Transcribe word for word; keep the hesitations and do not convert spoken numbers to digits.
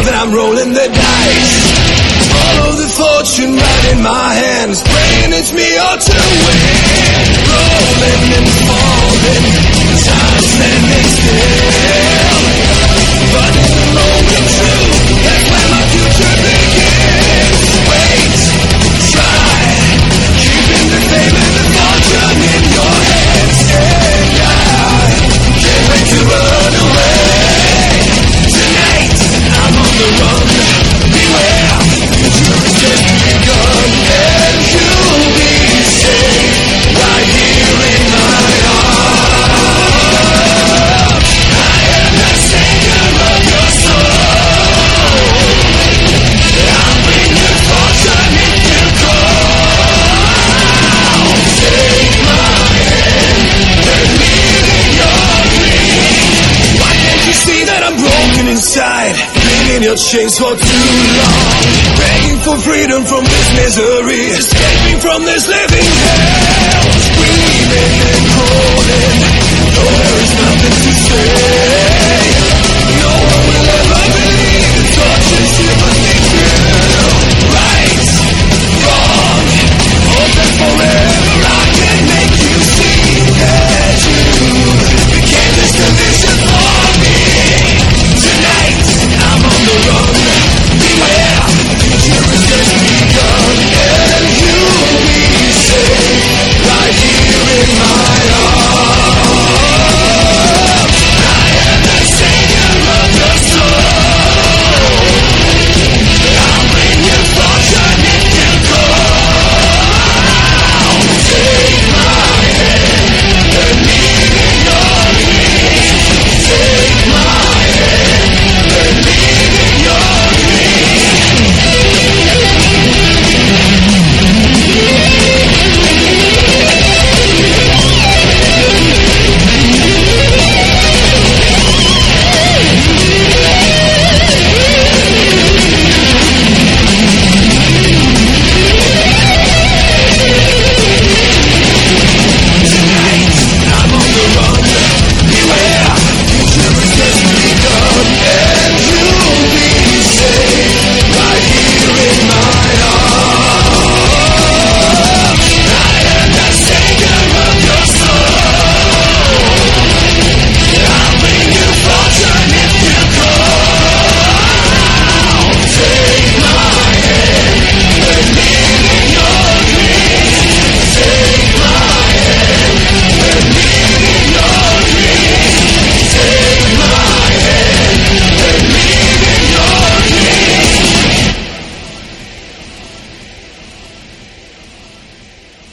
then I'm rolling the dice. Follow the fortune right in my hands, praying it's me or to win. Rolling and falling, time standing still. But in the moment too, that's where my future begins. Wait, try, keeping the fame and the fortune in your hands. And I can't wait to run away. Tonight, I'm on the run. Beware, the future is just begun. And you'll be safe right here in my arms. I am the savior of your soul. I'll bring you fortune if you call. Take my hand and lead in your dreams. Why can't you see that I'm broken inside? Been in your chains for too long, begging for freedom from this misery, escaping from this living hell, screaming and crawling. Though there is nothing